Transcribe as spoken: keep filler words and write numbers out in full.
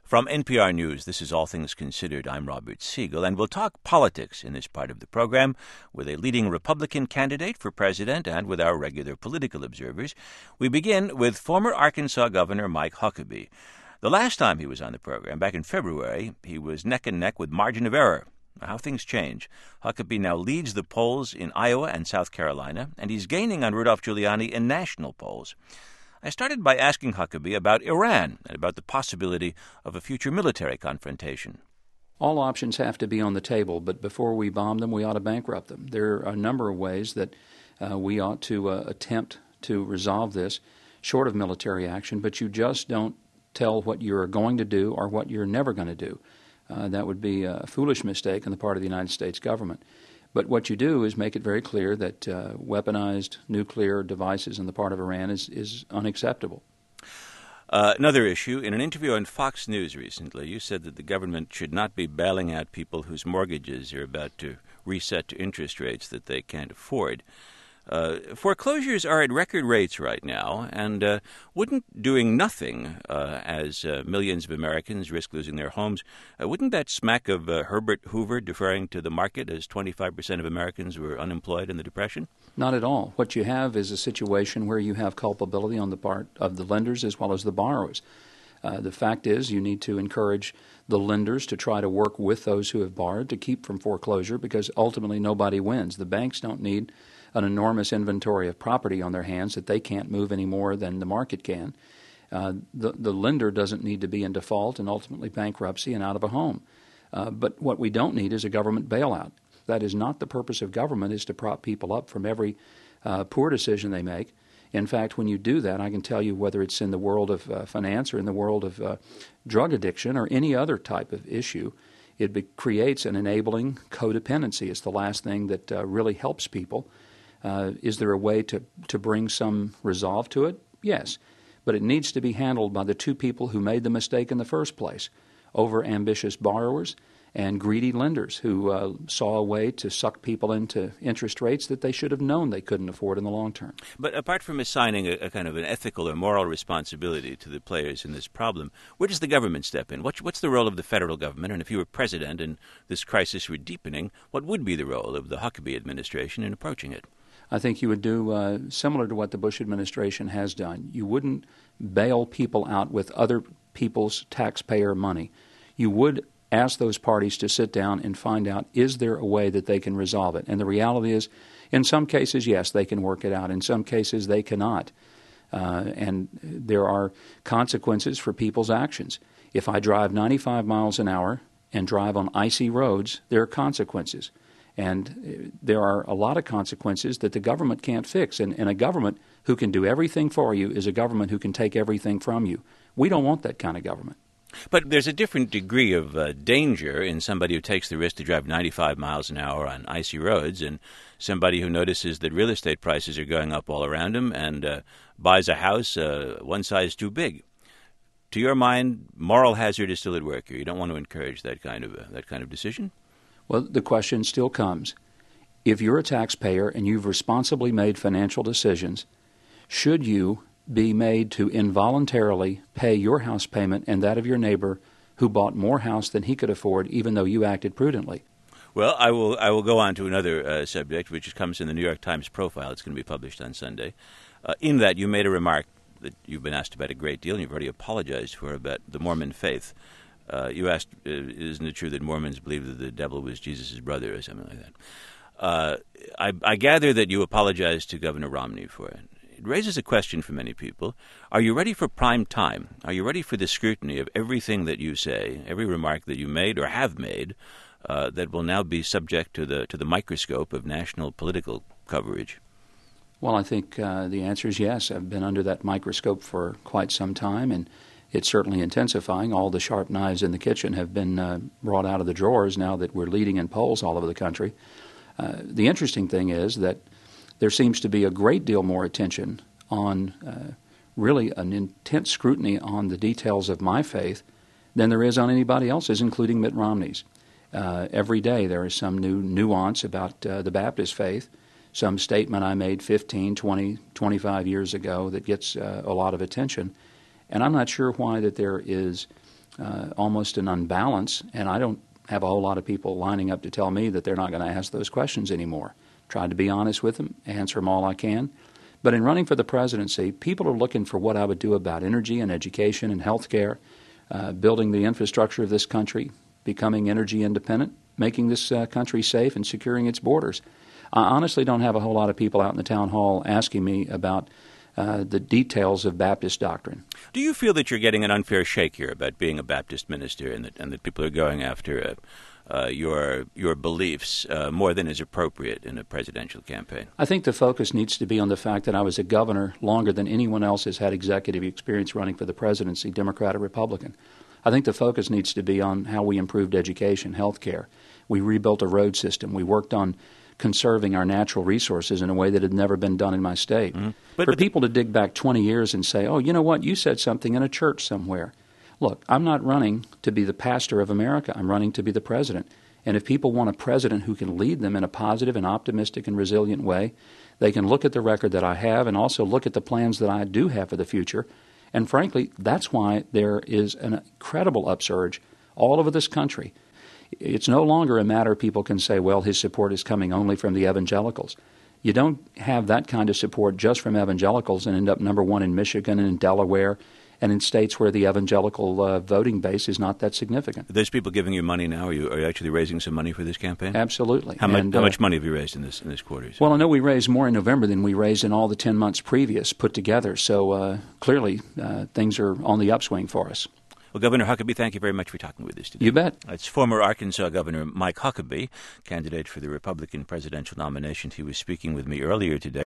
From N P R News, this is All Things Considered. I'm Robert Siegel, and we'll talk politics in this part of the program with a leading Republican candidate for president and with our regular political observers. We begin with former Arkansas Governor Mike Huckabee. The last time he was on the program, back in February, he was neck and neck with margin of error. How things change. Huckabee now leads the polls in Iowa and South Carolina, and he's gaining on Rudolph Giuliani in national polls. I started by asking Huckabee about Iran and about the possibility of a future military confrontation. All options have to be on the table, but before we bomb them, we ought to bankrupt them. There are a number of ways that uh, we ought to uh, attempt to resolve this, short of military action, but you just don't tell what you're going to do or what you're never going to do. Uh, that would be a foolish mistake on the part of the United States government. But what you do is make it very clear that uh, weaponized nuclear devices on the part of Iran is, is unacceptable. Uh, another issue, in an interview on Fox News recently, you said that the government should not be bailing out people whose mortgages are about to reset to interest rates that they can't afford. Uh, foreclosures are at record rates right now, and uh, wouldn't doing nothing uh, as uh, millions of Americans risk losing their homes, uh, wouldn't that smack of uh, Herbert Hoover deferring to the market as twenty-five percent of Americans were unemployed in the Depression? Not at all. What you have is a situation where you have culpability on the part of the lenders as well as the borrowers. Uh, the fact is you need to encourage the lenders to try to work with those who have borrowed to keep from foreclosure, because ultimately nobody wins. The banks don't need an enormous inventory of property on their hands that they can't move any more than the market can. Uh, the, the lender doesn't need to be in default and ultimately bankruptcy and out of a home. Uh, but what we don't need is a government bailout. That is not the purpose of government, is to prop people up from every uh, poor decision they make. In fact, when you do that, I can tell you, whether it's in the world of uh, finance or in the world of uh, drug addiction or any other type of issue, it be- creates an enabling codependency. It's the last thing that uh, really helps people. Uh, is there a way to, to bring some resolve to it? Yes. But it needs to be handled by the two people who made the mistake in the first place, over-ambitious borrowers and greedy lenders who uh, saw a way to suck people into interest rates that they should have known they couldn't afford in the long term. But apart from assigning a, a kind of an ethical or moral responsibility to the players in this problem, where does the government step in? What, what's the role of the federal government? And if you were president and this crisis were deepening, what would be the role of the Huckabee administration in approaching it? I think you would do uh, similar to what the Bush administration has done. You wouldn't bail people out with other people's taxpayer money. You would ask those parties to sit down and find out, is there a way that they can resolve it? And the reality is, in some cases, yes, they can work it out. In some cases, they cannot. Uh, and there are consequences for people's actions. If I drive ninety-five miles an hour and drive on icy roads, there are consequences. And there are a lot of consequences that the government can't fix. And, and a government who can do everything for you is a government who can take everything from you. We don't want that kind of government. But there's a different degree of uh, danger in somebody who takes the risk to drive ninety-five miles an hour on icy roads and somebody who notices that real estate prices are going up all around him and uh, buys a house uh, one size too big. To your mind, moral hazard is still at work here. You don't want to encourage that kind of uh, that kind of decision? Well, the question still comes. If you're a taxpayer and you've responsibly made financial decisions, should you be made to involuntarily pay your house payment and that of your neighbor who bought more house than he could afford, even though you acted prudently? Well, I will I will go on to another uh, subject, which comes in the New York Times profile. It's going to be published on Sunday. Uh, in that, you made a remark that you've been asked about a great deal, and you've already apologized for, about the Mormon faith. Uh, you asked, uh, isn't it true that Mormons believe that the devil was Jesus' brother or something like that? Uh, I, I gather that you apologized to Governor Romney for it. It raises a question for many people. Are you ready for prime time? Are you ready for the scrutiny of everything that you say, every remark that you made or have made, uh, that will now be subject to the to the microscope of national political coverage? Well, I think uh, the answer is yes. I've been under that microscope for quite some time, and it's certainly intensifying. All the sharp knives in the kitchen have been uh, brought out of the drawers now that we're leading in polls all over the country. Uh, the interesting thing is that there seems to be a great deal more attention on uh, really an intense scrutiny on the details of my faith than there is on anybody else's, including Mitt Romney's. Uh, every day there is some new nuance about uh, the Baptist faith, some statement I made fifteen, twenty, twenty-five years ago that gets uh, a lot of attention. And I'm not sure why that there is uh, almost an unbalance, and I don't have a whole lot of people lining up to tell me that they're not going to ask those questions anymore. Tried to be honest with them, answer them all I can. But in running for the presidency, people are looking for what I would do about energy and education and health care, uh, building the infrastructure of this country, becoming energy independent, making this uh, country safe and securing its borders. I honestly don't have a whole lot of people out in the town hall asking me about uh, the details of Baptist doctrine. Do you feel that you're getting an unfair shake here about being a Baptist minister and that, and that people are going after uh, uh, your your beliefs uh, more than is appropriate in a presidential campaign? I think the focus needs to be on the fact that I was a governor longer than anyone else has had executive experience running for the presidency, Democrat or Republican. I think the focus needs to be on how we improved education, health care. We rebuilt a road system. We worked on conserving our natural resources in a way that had never been done in my state. Mm-hmm. but, For but people to dig back twenty years and say, oh, you know what, you said something in a church somewhere. Look, I'm not running to be the pastor of America. I'm running to be the president. And if people want a president who can lead them in a positive and optimistic and resilient way, they can look at the record that I have and also look at the plans that I do have for the future. And frankly, that's why there is an incredible upsurge all over this country. It's no longer a matter people can say, well, his support is coming only from the evangelicals. You don't have that kind of support just from evangelicals and end up number one in Michigan and in Delaware and in states where the evangelical uh, voting base is not that significant. Are those people giving you money now? Are you, are you actually raising some money for this campaign? Absolutely. How, much, and, how uh, much money have you raised in this in this quarter? Well, I know we raised more in November than we raised in all the ten months previous put together. So uh, clearly uh, things are on the upswing for us. Well, Governor Huckabee, thank you very much for talking with us today. You bet. It's former Arkansas Governor Mike Huckabee, candidate for the Republican presidential nomination. He was speaking with me earlier today.